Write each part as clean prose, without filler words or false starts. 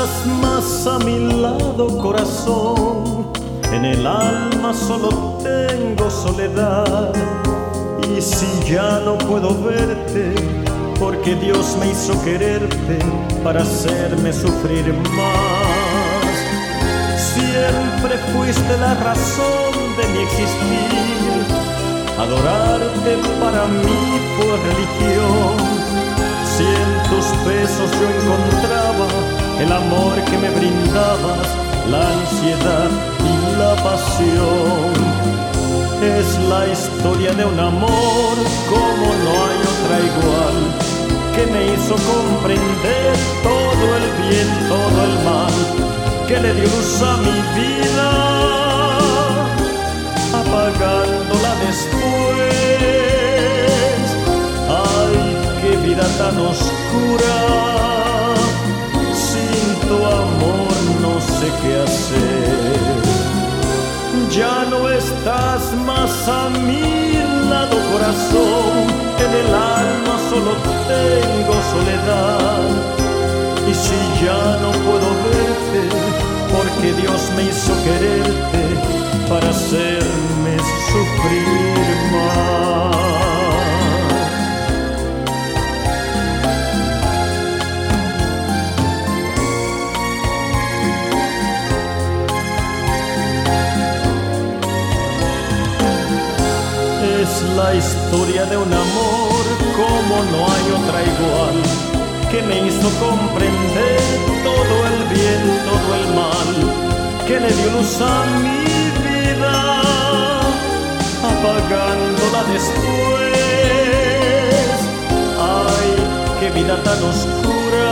estás más a mi lado, corazón. En el alma solo tengo soledad. Y si ya no puedo verte, porque Dios me hizo quererte para hacerme sufrir más. Siempre fuiste la razón de mi existir. Adorarte para mí fue religión. Si en tus besos yo encontraba el amor que me brindabas, la ansiedad y la pasión. Es la historia de un amor como no hay otra igual, que me hizo comprender todo el bien, todo el mal, que le dio luz a mi vida, apagándola después. Ay, qué vida tan oscura, sin tu amor no sé qué hacer. Ya no estás más a mi lado, corazón. En el alma solo tengo soledad. Y si ya no puedo verte, porque Dios me hizo quererte para hacerme sufrir más. Es la historia de un amor como no hay otra igual, que me hizo comprender todo el bien, todo el mal, que le dio luz a mi vida, apagándola después. Ay, qué vida tan oscura,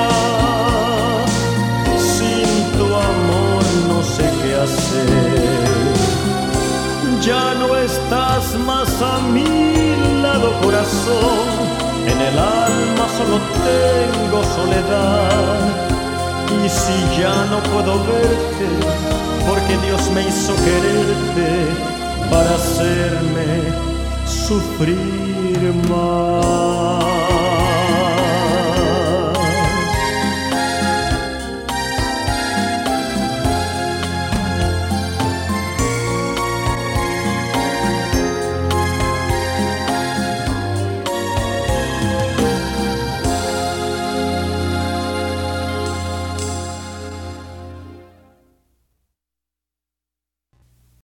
sin tu amor no sé qué hacer. Ya no estás más a mi lado, corazón. En el alma solo tengo soledad. Y si ya no puedo verte, porque Dios me hizo quererte para hacerme sufrir más.